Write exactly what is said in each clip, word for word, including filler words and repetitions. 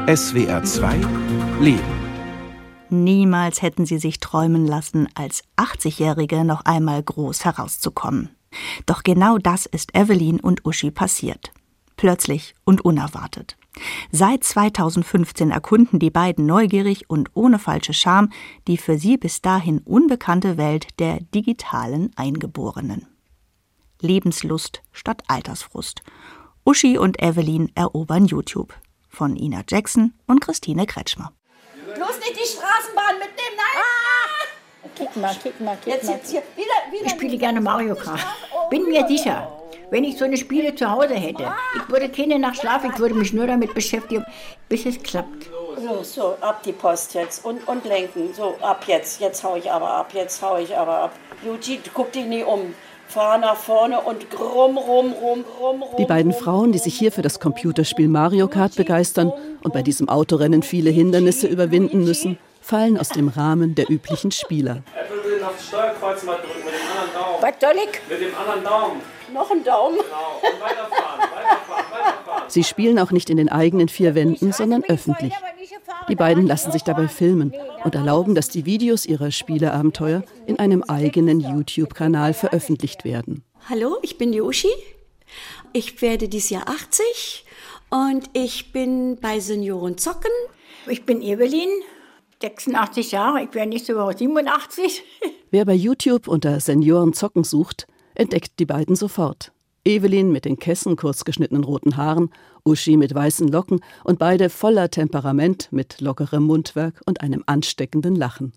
S W R zwei Leben. Niemals hätten sie sich träumen lassen, als achtzigjährige noch einmal groß herauszukommen. Doch genau das ist Evelyn und Uschi passiert. Plötzlich und unerwartet. Seit zweitausendfünfzehn erkunden die beiden neugierig und ohne falsche Scham die für sie bis dahin unbekannte Welt der digitalen Eingeborenen. Lebenslust statt Altersfrust. Uschi und Evelyn erobern YouTube. Von Ina Jackson und Christine Kretschmer. Bloß nicht die Straßenbahn mitnehmen, nein! Ah! Kick mal, kick mal, kick jetzt, mal. Jetzt hier, wieder, wieder ich spiele gerne Mario Kart. Bin mir sicher, wenn ich so eine Spiele zu Hause hätte, ich würde keine Nacht schlafen, ich würde mich nur damit beschäftigen, bis es klappt. So, so, ab die Post jetzt und, und lenken. So, ab jetzt. Jetzt hau ich aber ab, jetzt hau ich aber ab. Yuji, guck dich nie um. Fahr nach vorne und rum, rum, rum, rum, rum. Die beiden Frauen, die sich hier für das Computerspiel Mario Kart begeistern und bei diesem Autorennen viele Hindernisse überwinden müssen, fallen aus dem Rahmen der üblichen Spieler. Apple auf das Steuerkreuz mal drücken mit dem anderen Daumen. Was soll ich? Mit dem anderen Daumen. Noch ein Daumen. Genau. Und weiterfahren, weiterfahren, weiterfahren. Sie spielen auch nicht in den eigenen vier Wänden, sondern öffentlich. Die beiden lassen sich dabei filmen und erlauben, dass die Videos ihrer Spieleabenteuer in einem eigenen YouTube-Kanal veröffentlicht werden. Hallo, ich bin die Uschi. Ich werde dieses Jahr achtzig und ich bin bei Senioren Zocken. Ich bin Evelyn, sechsundachtzig Jahre, ich werde nächste Woche siebenundachtzig. Wer bei YouTube unter Senioren Zocken sucht, entdeckt die beiden sofort. Evelyn mit den Kessen, kurz geschnittenen roten Haaren, Uschi mit weißen Locken und beide voller Temperament mit lockerem Mundwerk und einem ansteckenden Lachen.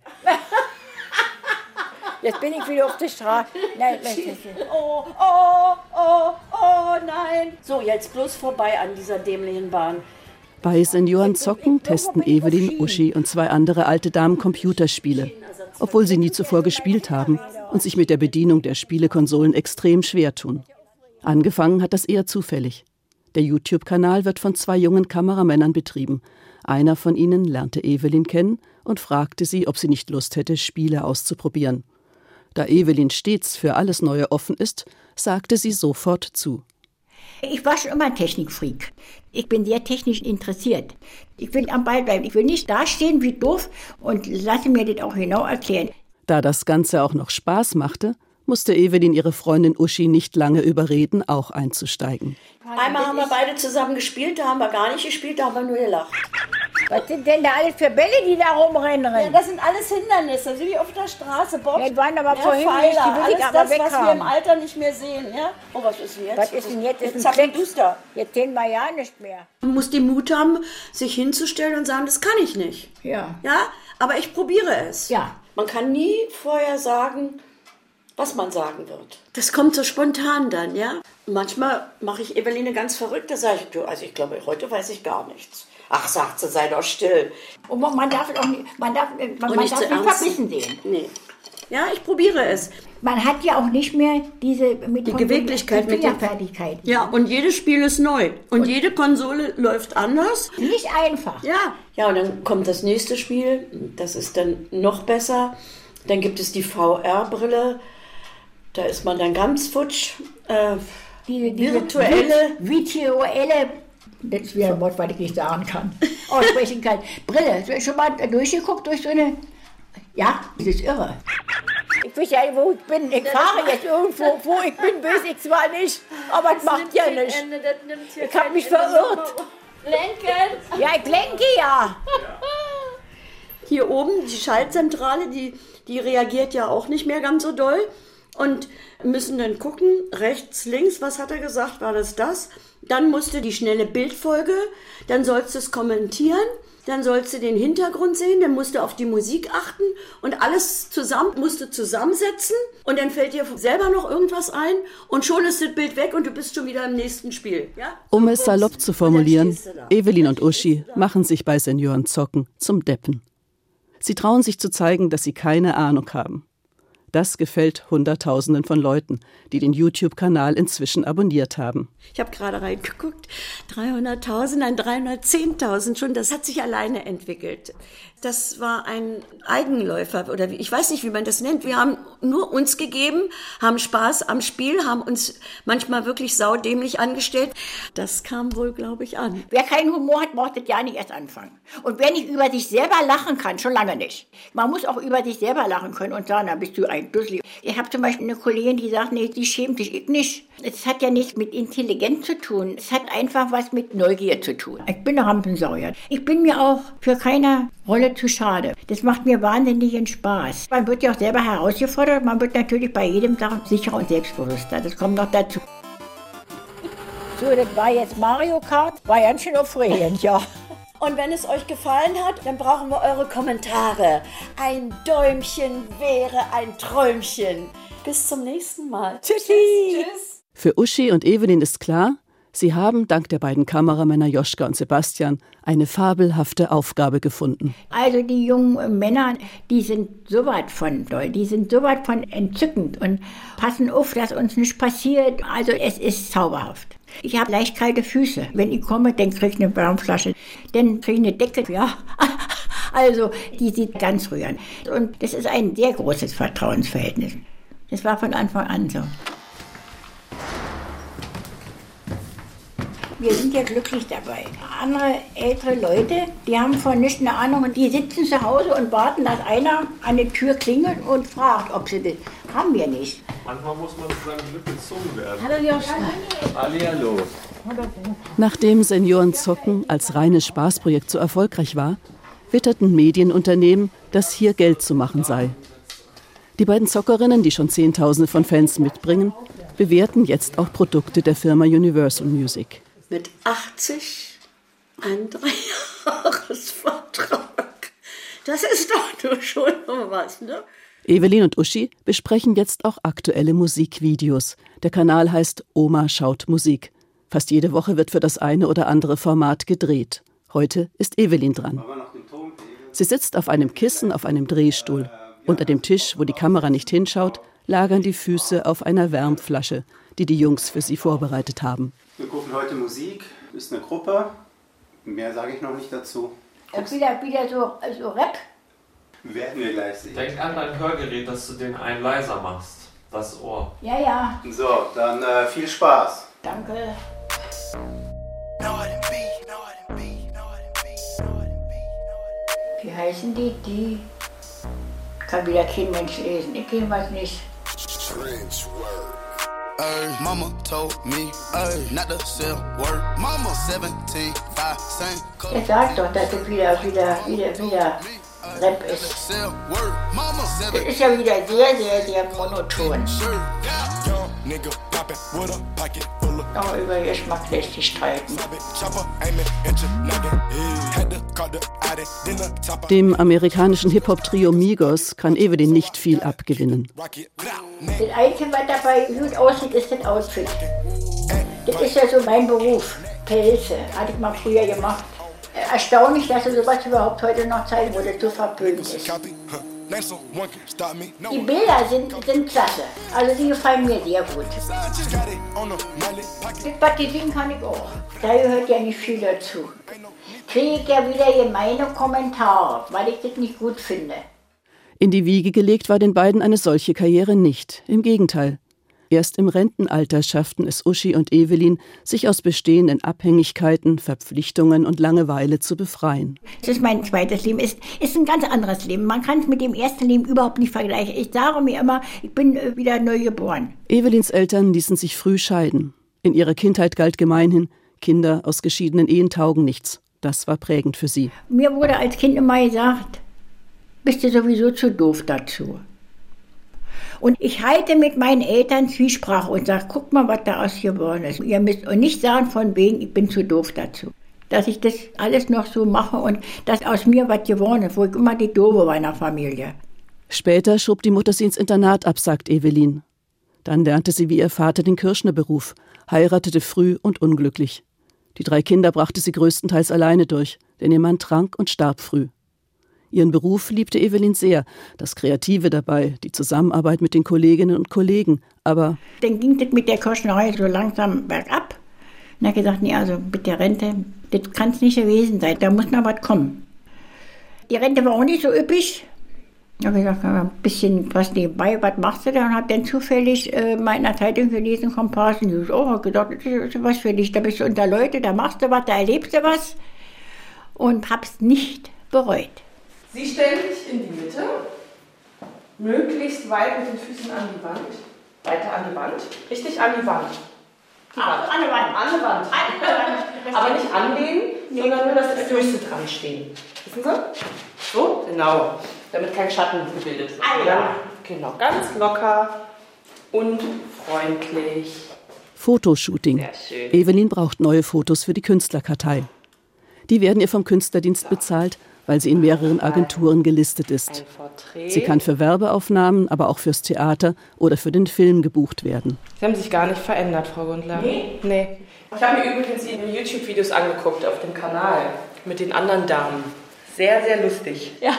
Jetzt bin ich wieder auf der Straße. Nein, nein, oh, oh, oh, oh, nein. So, jetzt bloß vorbei an dieser dämlichen Bahn. Bei Senioren Zocken testen Evelyn, Uschi und zwei andere alte Damen Computerspiele, obwohl sie nie zuvor gespielt haben und sich mit der Bedienung der Spielekonsolen extrem schwer tun. Angefangen hat das eher zufällig. Der YouTube-Kanal wird von zwei jungen Kameramännern betrieben. Einer von ihnen lernte Evelyn kennen und fragte sie, ob sie nicht Lust hätte, Spiele auszuprobieren. Da Evelyn stets für alles Neue offen ist, sagte sie sofort zu. Ich war schon immer ein Technikfreak. Ich bin sehr technisch interessiert. Ich will am Ball bleiben. Ich will nicht dastehen wie doof und lasse mir das auch genau erklären. Da das Ganze auch noch Spaß machte, musste Evelyn ihre Freundin Uschi nicht lange überreden, auch einzusteigen. Einmal haben wir beide zusammen gespielt, da haben wir gar nicht gespielt, da haben wir nur gelacht. Was sind denn da alles für Bälle, die da rumrennen? Ja, das sind alles Hindernisse, so wie auf der Straße. Bob. Ja, die waren aber ja, vorhin Pfeiler, nicht, die will alles ich aber das, weghaben. was wir im Alter nicht mehr sehen. Ja? Oh, was ist denn jetzt? Was ist denn jetzt? Jetzt Ist zack, ein duster. Jetzt sehen wir ja nicht mehr. Man muss den Mut haben, sich hinzustellen und sagen, das kann ich nicht. Ja. Ja, aber ich probiere es. Ja. Man kann nie vorher sagen, was man sagen wird. Das kommt so spontan dann, ja? Manchmal mache ich Eveline ganz verrückt, da sage ich, du, also ich glaube, heute weiß ich gar nichts. Ach, sagt sie, sei doch still. Und man darf auch nicht, man darf, man, man nicht darf zu nicht ernst. verbissen sehen. Nee. Ja, ich probiere es. Man hat ja auch nicht mehr diese mit Die Beweglichkeit mit der Fingerfertigkeit. Ja, und jedes Spiel ist neu. Und, und jede Konsole läuft anders. Nicht einfach. Ja. Ja, und dann kommt das nächste Spiel, das ist dann noch besser. Dann gibt es die V R-Brille. Da ist man dann ganz futsch. Äh, Diese, diese virtuelle, virtuelle, das ist wieder ein Wort, was ich nicht sagen kann, aussprechen kann. Brille, schon mal durchgeguckt durch so eine, ja, das ist irre. Ich weiß ja, wo ich bin, ich fahre jetzt irgendwo, wo ich bin, weiß ich zwar nicht, aber es macht ja nichts. Ich habe mich verirrt. Lenken! Ja, ich lenke ja. Hier oben, die Schaltzentrale, die, die reagiert ja auch nicht mehr ganz so doll. Und müssen dann gucken, rechts, links, was hat er gesagt, war das das? Dann musst du die schnelle Bildfolge, dann sollst du es kommentieren, dann sollst du den Hintergrund sehen, dann musst du auf die Musik achten und alles zusammen musst du zusammensetzen und dann fällt dir selber noch irgendwas ein und schon ist das Bild weg und du bist schon wieder im nächsten Spiel. Ja? Um es salopp zu formulieren, Evelyn und Uschi machen sich bei Senioren Zocken zum Deppen. Sie trauen sich zu zeigen, dass sie keine Ahnung haben. Das gefällt Hunderttausenden von Leuten, die den YouTube-Kanal inzwischen abonniert haben. Ich habe gerade reingeguckt, dreihunderttausend, nein, dreihundertzehntausend schon, das hat sich alleine entwickelt. Das war ein Eigenläufer oder wie, ich weiß nicht, wie man das nennt. Wir haben nur uns gegeben, haben Spaß am Spiel, haben uns manchmal wirklich saudämlich angestellt. Das kam wohl, glaube ich, an. Wer keinen Humor hat, braucht das ja nicht erst anfangen. Und wer nicht über sich selber lachen kann, schon lange nicht. Man muss auch über sich selber lachen können und sagen, da bist du ein Dussel. Ich habe zum Beispiel eine Kollegin, die sagt, nee, die schämt sich, ich nicht. Es hat ja nichts mit Intelligenz zu tun. Es hat einfach was mit Neugier zu tun. Ich bin eine Rampensau. Ich bin mir auch für keine Rolle zu schade. Das macht mir wahnsinnigen Spaß. Man wird ja auch selber herausgefordert. Man wird natürlich bei jedem Tag sicherer und selbstbewusster. Das kommt noch dazu. So, das war jetzt Mario Kart. War ganz schön aufregend, ja. Und wenn es euch gefallen hat, dann brauchen wir eure Kommentare. Ein Däumchen wäre ein Träumchen. Bis zum nächsten Mal. Tschüssi. Tschüss. Tschüss. Für Uschi und Evelyn ist klar, sie haben dank der beiden Kameramänner Joschka und Sebastian eine fabelhafte Aufgabe gefunden. Also die jungen Männer, die sind so weit von toll, die sind so weit von entzückend und passen auf, dass uns nichts passiert. Also es ist zauberhaft. Ich habe leicht kalte Füße. Wenn ich komme, dann kriege ich eine Wärmflasche, dann kriege ich eine Decke. Ja. Also die sieht ganz rührend. Und das ist ein sehr großes Vertrauensverhältnis. Das war von Anfang an so. Wir sind ja glücklich dabei. Andere ältere Leute, die haben von nichts eine Ahnung und die sitzen zu Hause und warten, dass einer an die Tür klingelt und fragt, ob sie das haben wir nicht. Manchmal muss man zu seinem Glück gezogen werden. Hallo Joschka. Hallihallo. Nachdem Seniorenzocken als reines Spaßprojekt so erfolgreich war, witterten Medienunternehmen, dass hier Geld zu machen sei. Die beiden Zockerinnen, die schon Zehntausende von Fans mitbringen, bewerten jetzt auch Produkte der Firma Universal Music. Mit achtzig ein Dreijahresvertrag. Das ist doch nur schon was, ne? Evelyn und Uschi besprechen jetzt auch aktuelle Musikvideos. Der Kanal heißt Oma schaut Musik. Fast jede Woche wird für das eine oder andere Format gedreht. Heute ist Evelyn dran. Sie sitzt auf einem Kissen auf einem Drehstuhl. Unter dem Tisch, wo die Kamera nicht hinschaut, lagern die Füße auf einer Wärmflasche, die die Jungs für sie vorbereitet haben. Wir gucken heute Musik, ist eine Gruppe, mehr sage ich noch nicht dazu. Wieder, wieder so, so Rap. Werden wir gleich sehen. Denk an dein Hörgerät, dass du den einen leiser machst. Das Ohr. Ja, ja. So, dann äh, viel Spaß. Danke. Wie heißen die? Die kann wieder kein Mensch lesen. Ich kenne was nicht. Ay, mama told me, ay, not to sell word. Mama seventeen, five, same. Er sagt doch, dass es wieder, wieder, wieder, wieder Rap ist. Das ist ja wieder sehr, sehr, sehr monoton. Auch über Geschmack lässt sich streiten. Dem amerikanischen Hip-Hop-Trio Migos kann Evelyn nicht viel abgewinnen. Das Einzige, was dabei gut aussieht, ist das Outfit. Das ist ja so mein Beruf. Pelze, hatte ich mal früher gemacht. Erstaunlich, dass sie sowas überhaupt heute noch zeigen, wo das so verpönt ist. Die Bilder sind, sind klasse, also die gefallen mir sehr gut. Das, was die singen, kann ich auch. Da gehört ja nicht viel dazu. Kriege ich ja wieder gemeine Kommentare, weil ich das nicht gut finde. In die Wiege gelegt war den beiden eine solche Karriere nicht. Im Gegenteil. Erst im Rentenalter schafften es Uschi und Evelyn, sich aus bestehenden Abhängigkeiten, Verpflichtungen und Langeweile zu befreien. Das ist mein zweites Leben. Es ist ein ganz anderes Leben. Man kann es mit dem ersten Leben überhaupt nicht vergleichen. Ich sage mir immer, ich bin wieder neu geboren. Evelyns Eltern ließen sich früh scheiden. In ihrer Kindheit galt gemeinhin, Kinder aus geschiedenen Ehen taugen nichts. Das war prägend für sie. Mir wurde als Kind immer gesagt, bist du sowieso zu doof dazu. Und ich halte mit meinen Eltern Zwiesprache und sage, guck mal, was da aus geworden ist. Ihr müsst und nicht sagen von wegen, ich bin zu doof dazu. Dass ich das alles noch so mache und dass aus mir was geworden ist, wo ich immer die Doofe war in der Familie. Später schob die Mutter sie ins Internat ab, sagt Evelyn. Dann lernte sie wie ihr Vater den Kirschnerberuf, heiratete früh und unglücklich. Die drei Kinder brachte sie größtenteils alleine durch, denn ihr Mann trank und starb früh. Ihren Beruf liebte Evelyn sehr, das Kreative dabei, die Zusammenarbeit mit den Kolleginnen und Kollegen, aber... Dann ging das mit der Kirschnerei so langsam bergab. Und er hat gesagt, nee, also mit der Rente, das kann es nicht gewesen sein, da muss noch was kommen. Die Rente war auch nicht so üppig. Da habe ich gesagt, ein bisschen was nebenbei, was machst du da? Und habe dann zufällig äh, mal in der Zeitung gelesen, Komparsen. Ich habe auch gedacht, das ist was für dich. Da bist du unter Leute, da machst du was, da erlebst du was. Und habe es nicht bereut. Sie stellen sich in die Mitte, möglichst weit mit den Füßen an die Wand. Weiter an die Wand. Richtig an die Wand. Die Ah, Wand. an der Wand. An die Wand. An der Wand. Aber nicht anlehnen, Nee. sondern nur, dass die Füße dran stehen. Wissen Sie? So? Genau. Damit kein Schatten gebildet wird. Ah, ja. Genau. Ganz locker und freundlich. Fotoshooting. Sehr schön. Evelyn braucht neue Fotos für die Künstlerkartei. Die werden ihr vom Künstlerdienst bezahlt, weil sie in mehreren Agenturen gelistet ist. Ein Porträt. Sie kann für Werbeaufnahmen, aber auch fürs Theater oder für den Film gebucht werden. Sie haben sich gar nicht verändert, Frau Gundler. Nee? Nee. Ich habe mir übrigens Ihre YouTube-Videos angeguckt auf dem Kanal mit den anderen Damen. Sehr, sehr lustig. Ja.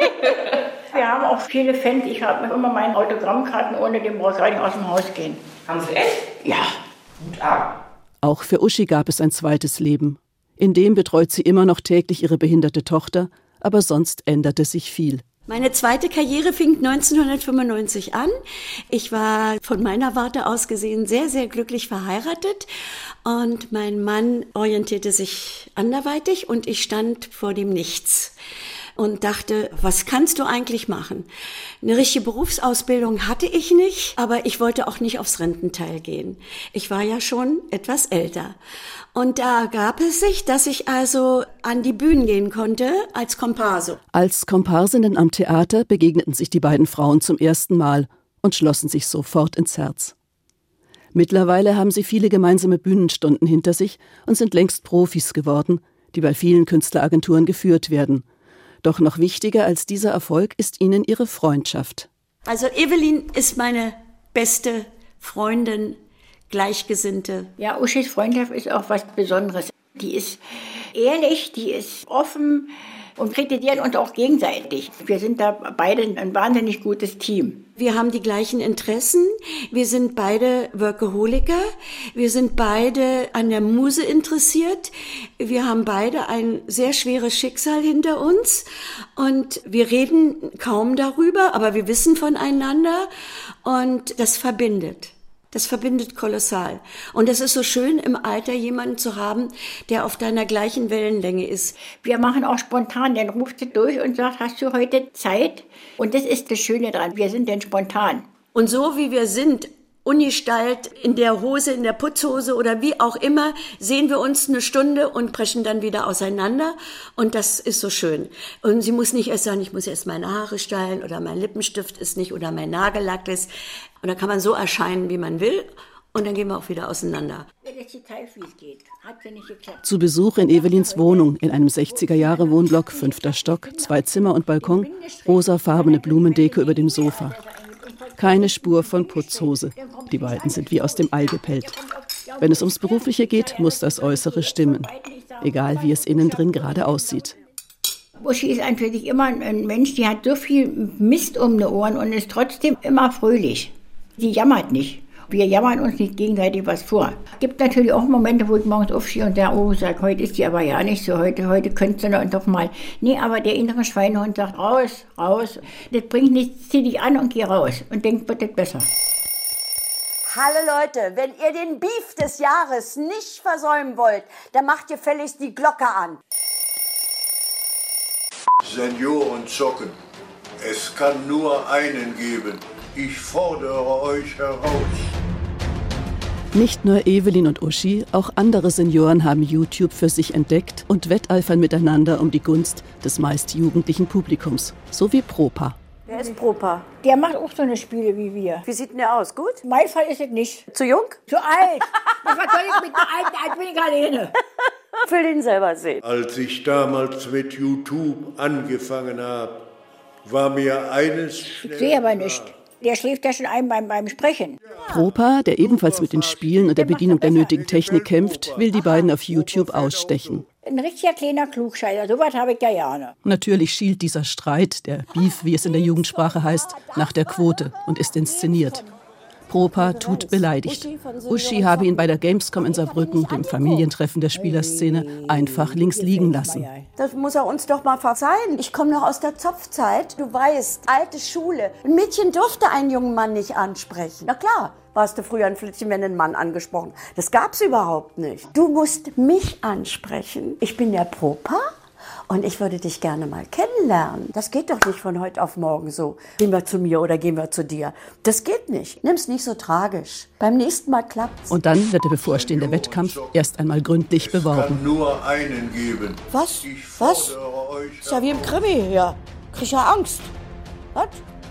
Wir haben auch viele Fans. Ich habe immer meine Autogrammkarten, ohne den brauche ich gar nicht aus dem Haus gehen. Haben Sie echt? Ja. Gut ab. Auch für Uschi gab es ein zweites Leben. In dem betreut sie immer noch täglich ihre behinderte Tochter, aber sonst änderte sich viel. Meine zweite Karriere fing neunzehnhundertfünfundneunzig an. Ich war von meiner Warte aus gesehen sehr, sehr glücklich verheiratet. Und mein Mann orientierte sich anderweitig und ich stand vor dem Nichts. Und dachte, was kannst du eigentlich machen? Eine richtige Berufsausbildung hatte ich nicht, aber ich wollte auch nicht aufs Rententeil gehen. Ich war ja schon etwas älter. Und da gab es sich, dass ich also an die Bühnen gehen konnte als Komparse. Als Komparsinnen am Theater begegneten sich die beiden Frauen zum ersten Mal und schlossen sich sofort ins Herz. Mittlerweile haben sie viele gemeinsame Bühnenstunden hinter sich und sind längst Profis geworden, die bei vielen Künstleragenturen geführt werden. Doch noch wichtiger als dieser Erfolg ist ihnen ihre Freundschaft. Also Evelyn ist meine beste Freundin, Gleichgesinnte. Ja, Uschis Freundschaft ist auch was Besonderes. Die ist ehrlich, die ist offen und kritisieren uns auch gegenseitig. Wir sind da beide ein wahnsinnig gutes Team. Wir haben die gleichen Interessen. Wir sind beide Workaholiker. Wir sind beide an der Muse interessiert. Wir haben beide ein sehr schweres Schicksal hinter uns. Und wir reden kaum darüber, aber wir wissen voneinander. Und das verbindet. Das verbindet kolossal. Und es ist so schön, im Alter jemanden zu haben, der auf deiner gleichen Wellenlänge ist. Wir machen auch spontan, dann ruft sie durch und sagt, hast du heute Zeit? Und das ist das Schöne dran, wir sind dann spontan. Und so wie wir sind, ungestallt in der Hose, in der Putzhose oder wie auch immer, sehen wir uns eine Stunde und brechen dann wieder auseinander. Und das ist so schön. Und sie muss nicht erst sagen, ich muss erst meine Haare stylen oder mein Lippenstift ist nicht oder mein Nagellack ist. Und dann kann man so erscheinen, wie man will. Und dann gehen wir auch wieder auseinander. Zu Besuch in Evelins Wohnung in einem sechziger-Jahre-Wohnblock, fünfter Stock, zwei Zimmer und Balkon, rosafarbene Blumendeko über dem Sofa. Keine Spur von Putzhose. Die beiden sind wie aus dem Ei gepellt. Wenn es ums Berufliche geht, muss das Äußere stimmen. Egal, wie es innen drin gerade aussieht. Uschi ist an für sich immer ein Mensch, die hat so viel Mist um die Ohren und ist trotzdem immer fröhlich. Sie jammert nicht. Wir jammern uns nicht gegenseitig was vor. Es gibt natürlich auch Momente, wo ich morgens aufstehe und sage, oh, sag, heute ist die aber ja nicht so, heute, heute könntest du doch mal. Nee, aber der innere Schweinehund sagt, raus, raus. Das bringt nichts, zieh dich an und geh raus und denk, wird das besser. Hallo Leute, wenn ihr den Beef des Jahres nicht versäumen wollt, dann macht ihr gefälligst die Glocke an. Senioren zocken. Es kann nur einen geben. Ich fordere euch heraus. Nicht nur Evelyn und Uschi, auch andere Senioren haben YouTube für sich entdeckt und wetteifern miteinander um die Gunst des meist jugendlichen Publikums, so wie Propa. Wer ist Propa? Der macht auch so eine Spiele wie wir. Wie sieht denn der aus? Gut? Mein Fall ist es nicht. Zu jung? Zu alt. Was soll ich mit einem alten, alt bin ich alleine. Ich will den selber sehen. Als ich damals mit YouTube angefangen habe, war mir eines schnell Ich sehe aber nicht. Der schläft ja schon ein beim, beim Sprechen. Propa, der ebenfalls mit den Spielen und der Bedienung der nötigen Technik kämpft, will die beiden auf YouTube ausstechen. Ein richtiger kleiner Klugscheißer, sowas habe ich ja gerne. Natürlich schielt dieser Streit, der Beef, wie es in der Jugendsprache heißt, nach der Quote und ist inszeniert. Propa tut beleidigt. Uschi habe ihn bei der Gamescom in Saarbrücken, dem Familientreffen der Spielerszene, einfach links liegen lassen. Das muss er uns doch mal verzeihen. Ich komme noch aus der Zopfzeit. Du weißt, alte Schule. Ein Mädchen durfte einen jungen Mann nicht ansprechen. Na klar, warst du früher ein Flittchen, wenn ein Mann angesprochen. Das gab's überhaupt nicht. Du musst mich ansprechen. Ich bin der Propa. Und ich würde dich gerne mal kennenlernen. Das geht doch nicht von heute auf morgen so. Gehen wir zu mir oder gehen wir zu dir. Das geht nicht. Nimm's nicht so tragisch. Beim nächsten Mal klappt's. Und dann wird der bevorstehende Wettkampf erst einmal gründlich beworben. Es kann nur einen geben. Was? Was? Ist ja wie im Krimi hier. Krieg ja Angst. Was?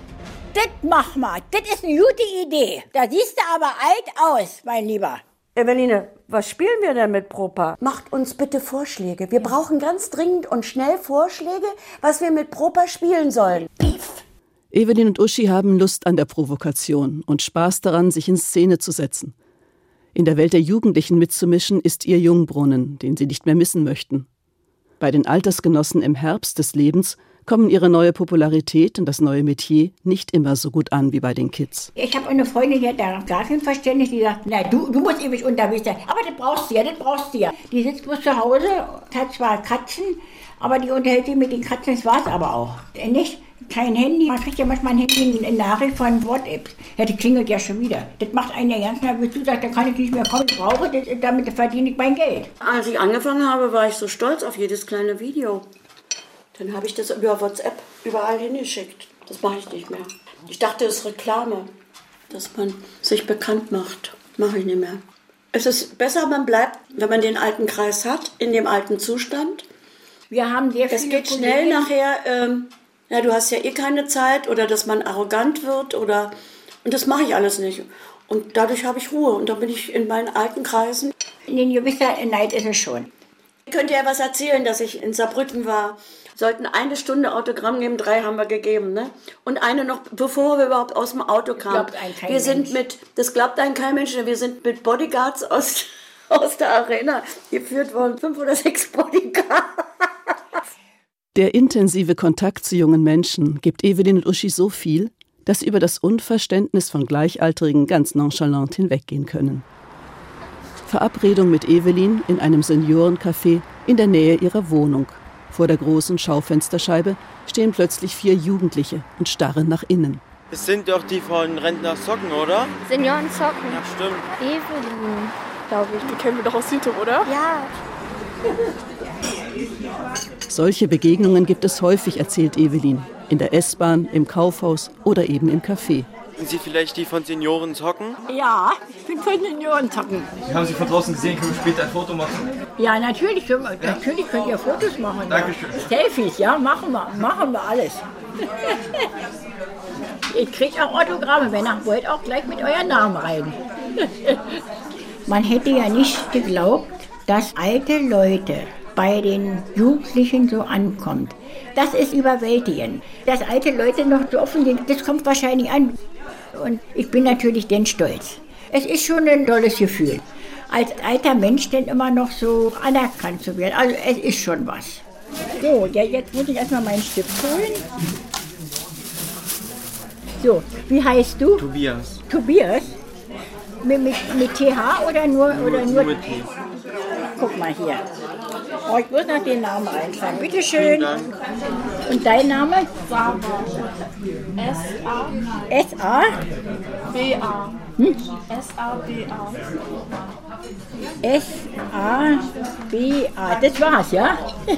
Das mach mal. Das ist eine gute Idee. Da siehst du aber alt aus, mein Lieber. Eveline, was spielen wir denn mit Propa? Macht uns bitte Vorschläge. Wir brauchen ganz dringend und schnell Vorschläge, was wir mit Propa spielen sollen. Pief. Evelyn und Uschi haben Lust an der Provokation und Spaß daran, sich in Szene zu setzen. In der Welt der Jugendlichen mitzumischen, ist ihr Jungbrunnen, den sie nicht mehr missen möchten. Bei den Altersgenossen im Herbst des Lebens kommen ihre neue Popularität und das neue Metier nicht immer so gut an wie bei den Kids. Ich habe eine Freundin, die hat da gar kein Verständnis, die sagt, na, du, du musst ewig unterwegs sein, aber das brauchst du ja, das brauchst du ja. Die sitzt bloß zu Hause, hat zwar Katzen, aber die unterhält sich mit den Katzen, das war's aber auch. Nicht? Kein Handy, man kriegt ja manchmal ein Handy in Nachricht von WhatsApp. Ja, die klingelt ja schon wieder. Das macht einen ja ganz nervös. Du sagst, da kann ich nicht mehr kommen, ich brauche das, damit verdiene ich mein Geld. Als ich angefangen habe, war ich so stolz auf jedes kleine Video. Dann habe ich das über WhatsApp überall hingeschickt. Das mache ich nicht mehr. Ich dachte, das ist Reklame, dass man sich bekannt macht. Mache ich nicht mehr. Es ist besser, man bleibt, wenn man den alten Kreis hat, in dem alten Zustand. Wir haben sehr viele Es geht Kollegen. schnell nachher, ähm, ja, du hast ja eh keine Zeit oder dass man arrogant wird oder, und das mache ich alles nicht. Und dadurch habe ich Ruhe und dann bin ich in meinen alten Kreisen. In den gewisser Neid ist es schon. Ich könnte ja was erzählen, dass ich in Saarbrücken war. Sollten eine Stunde Autogramm geben, drei haben wir gegeben, ne? Und eine noch, bevor wir überhaupt aus dem Auto kamen. Glaubt einen kein wir sind Mensch. mit, das glaubt einem kein Mensch, wir sind mit Bodyguards aus, aus der Arena geführt worden. Fünf oder sechs Bodyguards. Der intensive Kontakt zu jungen Menschen gibt Evelyn und Uschi so viel, dass sie über das Unverständnis von Gleichaltrigen ganz nonchalant hinweggehen können. Verabredung mit Evelyn in einem Seniorencafé in der Nähe ihrer Wohnung. Vor der großen Schaufensterscheibe stehen plötzlich vier Jugendliche und starren nach innen. Das sind doch die von Rentner Socken, oder? Senioren Socken. Ja, stimmt. Evelyn, glaube ich. Die kennen wir doch aus YouTube, oder? Ja. Solche Begegnungen gibt es häufig, erzählt Evelyn. In der S-Bahn, im Kaufhaus oder eben im Café. Sind Sie vielleicht die von Senioren Socken? Ja, ich bin von Senioren Socken. Wir haben Sie von draußen gesehen, können wir später ein Foto machen? Ja, natürlich, können wir, natürlich könnt ihr Fotos machen. Dankeschön. Ja. Selfies, ja, machen wir, machen wir alles. Ihr kriegt auch Autogramme, wenn ihr wollt, auch gleich mit eurem Namen rein. Man hätte ja nicht geglaubt, dass alte Leute bei den Jugendlichen so ankommt. Das ist überwältigend. Dass alte Leute noch so offen sind, das kommt wahrscheinlich an. Und ich bin natürlich denn stolz. Es ist schon ein tolles Gefühl, als alter Mensch denn immer noch so anerkannt zu werden. Also es ist schon was. So, ja, jetzt muss ich erstmal meinen Stift holen. So, wie heißt du? Tobias. Tobias? Mit, mit, mit T H oder nur, oder nur? Nur mit T. Guck mal hier. Oh, ich muss noch den Namen reinschreiben. Bitte schön. Und dein Name? Saba. S A S A B A. Hm? S A B A. S A B A. Das war's, ja?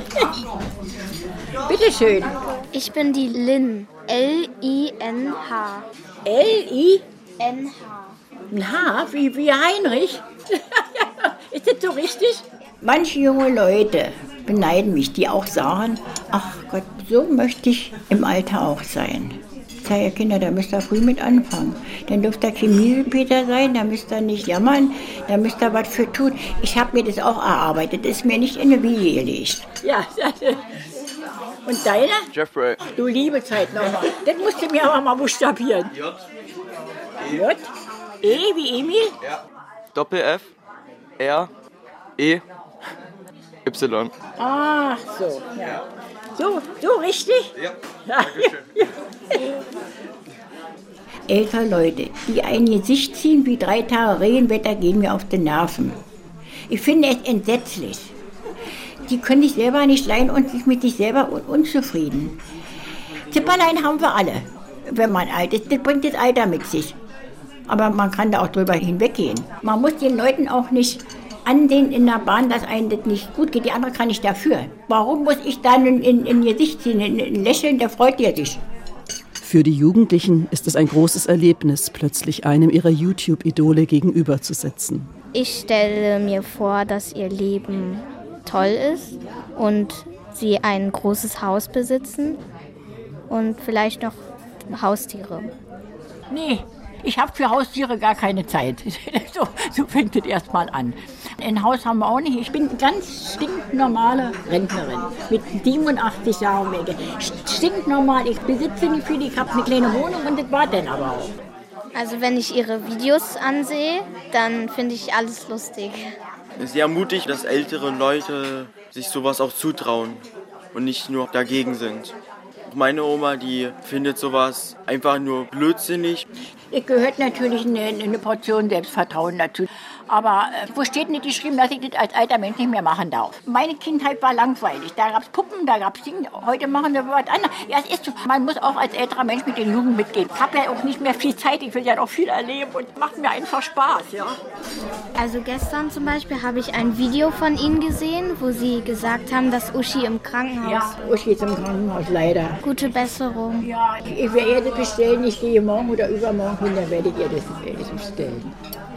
Bitte schön. Ich bin die Lin. L I N H. L I N H. Ein H, wie, wie Heinrich. Ist das so richtig? Manche junge Leute beneiden mich, die auch sagen, ach Gott, so möchte ich im Alter auch sein. Ich sage, Kinder, da müsst ihr früh mit anfangen. Dann dürft ihr kein Mieselpeter sein, da müsst ihr nicht jammern, da müsst ihr was für tun. Ich habe mir das auch erarbeitet, das ist mir nicht in eine Wiege gelegt. Ja, und deiner? Jeffrey. Ach, du liebe Zeit nochmal. Das musst du mir aber mal buchstabieren. J. J. E wie Emil? Ja. Doppel F. R. E. Y. Ach so, ja. So, so richtig? Ja, danke schön. ältere Leute, die ein Gesicht ziehen wie drei Tage Regenwetter, gehen mir auf die Nerven. Ich finde es entsetzlich. Die können sich selber nicht leiden und sich mit sich selber un- unzufrieden. Zipperlein haben wir alle, wenn man alt ist. Das bringt das Alter mit sich. Aber man kann da auch drüber hinweggehen. Man muss den Leuten auch nicht ansehen in der Bahn, dass einem das nicht gut geht. Die andere kann nicht dafür. Warum muss ich dann in, in, in ihr Gesicht ziehen, in, in lächeln, da freut ihr sich. Für die Jugendlichen ist es ein großes Erlebnis, plötzlich einem ihrer YouTube-Idole gegenüberzusetzen. Ich stelle mir vor, dass ihr Leben toll ist und sie ein großes Haus besitzen und vielleicht noch Haustiere. Nee, ich habe für Haustiere gar keine Zeit. So, so fängt es erst mal an. Ein Haus haben wir auch nicht. Ich bin ganz stinknormale Rentnerin mit siebenundachtzig Jahren Wege. Stinknormal, ich besitze nicht viel, ich habe eine kleine Wohnung und das war dann aber auch. Also wenn ich ihre Videos ansehe, dann finde ich alles lustig. Sehr mutig, dass ältere Leute sich sowas auch zutrauen und nicht nur dagegen sind. Meine Oma, die findet sowas einfach nur blödsinnig. Es gehört natürlich eine, eine Portion Selbstvertrauen dazu. Aber äh, wo steht nicht geschrieben, dass ich das als alter Mensch nicht mehr machen darf? Meine Kindheit war langweilig. Da gab es Puppen, da gab es Dinge. Heute machen wir was anderes. Ja, es ist so. Man muss auch als älterer Mensch mit den Jugend mitgehen. Ich habe ja auch nicht mehr viel Zeit. Ich will ja noch viel erleben und macht mir einfach Spaß. Ja. Also gestern zum Beispiel habe ich ein Video von Ihnen gesehen, wo Sie gesagt haben, dass Uschi im Krankenhaus... Ja, Uschi ist im Krankenhaus, leider. Gute Besserung. Ja, ich werde ihr das bestellen. Ich gehe morgen oder übermorgen hin, dann werde ich ihr das bestellen.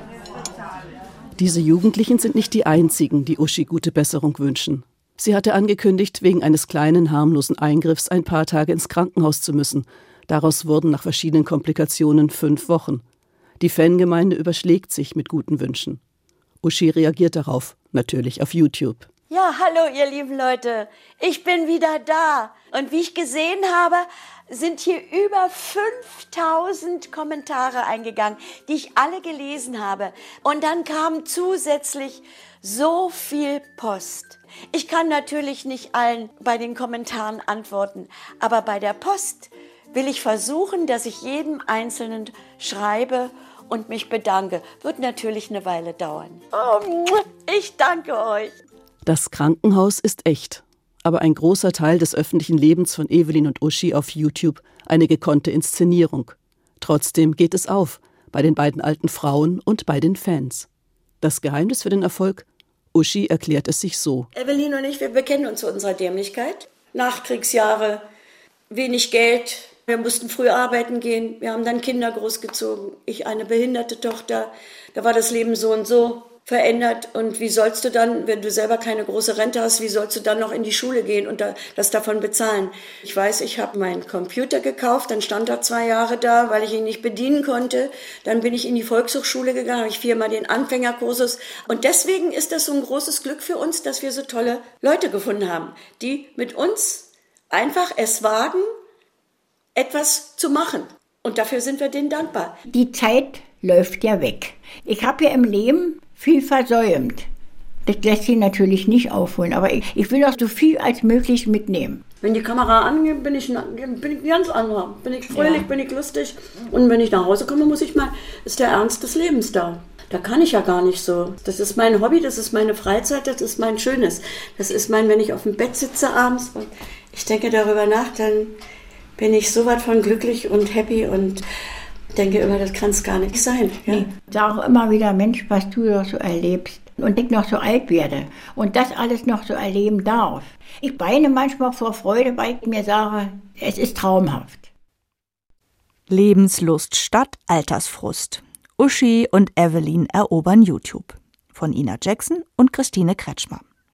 Diese Jugendlichen sind nicht die einzigen, die Uschi gute Besserung wünschen. Sie hatte angekündigt, wegen eines kleinen harmlosen Eingriffs ein paar Tage ins Krankenhaus zu müssen. Daraus wurden nach verschiedenen Komplikationen fünf Wochen. Die Fangemeinde überschlägt sich mit guten Wünschen. Uschi reagiert darauf, natürlich auf YouTube. Ja, hallo ihr lieben Leute, ich bin wieder da. Und wie ich gesehen habe, sind hier über fünftausend Kommentare eingegangen, die ich alle gelesen habe. Und dann kam zusätzlich so viel Post. Ich kann natürlich nicht allen bei den Kommentaren antworten, aber bei der Post will ich versuchen, dass ich jedem Einzelnen schreibe und mich bedanke. Wird natürlich eine Weile dauern. Oh, ich danke euch. Das Krankenhaus ist echt. Aber ein großer Teil des öffentlichen Lebens von Evelyn und Uschi auf YouTube eine gekonnte Inszenierung. Trotzdem geht es auf, bei den beiden alten Frauen und bei den Fans. Das Geheimnis für den Erfolg? Uschi erklärt es sich so. Evelyn und ich, wir bekennen uns zu unserer Dämlichkeit. Nachkriegsjahre, wenig Geld, wir mussten früh arbeiten gehen, wir haben dann Kinder großgezogen. Ich eine behinderte Tochter, da war das Leben so und so verändert. Und wie sollst du dann, wenn du selber keine große Rente hast, wie sollst du dann noch in die Schule gehen und das davon bezahlen? Ich weiß, ich habe meinen Computer gekauft, dann stand er zwei Jahre da, weil ich ihn nicht bedienen konnte. Dann bin ich in die Volkshochschule gegangen, habe ich viermal den Anfängerkursus. Und deswegen ist das so ein großes Glück für uns, dass wir so tolle Leute gefunden haben, die mit uns einfach es wagen, etwas zu machen. Und dafür sind wir denen dankbar. Die Zeit läuft ja weg. Ich habe ja im Leben viel versäumt. Das lässt sich natürlich nicht aufholen, aber ich, ich will auch so viel als möglich mitnehmen. Wenn die Kamera angeht, bin ich, bin ich ganz anderer. Bin ich fröhlich, ja. Bin ich lustig. Und wenn ich nach Hause komme, muss ich mal, ist der Ernst des Lebens da. Da kann ich ja gar nicht so. Das ist mein Hobby, das ist meine Freizeit, das ist mein Schönes. Das ist mein, wenn ich auf dem Bett sitze abends und ich denke darüber nach, dann bin ich so weit von glücklich und happy und denke immer, das kann es gar nicht sein. Ja? Nee. Ich sage immer wieder, Mensch, was du doch so erlebst und ich noch so alt werde und das alles noch so erleben darf. Ich weine manchmal vor Freude, weil ich mir sage, es ist traumhaft. Lebenslust statt Altersfrust. Uschi und Evelyn erobern YouTube. Von Ina Jackson und Christine Kretschmer.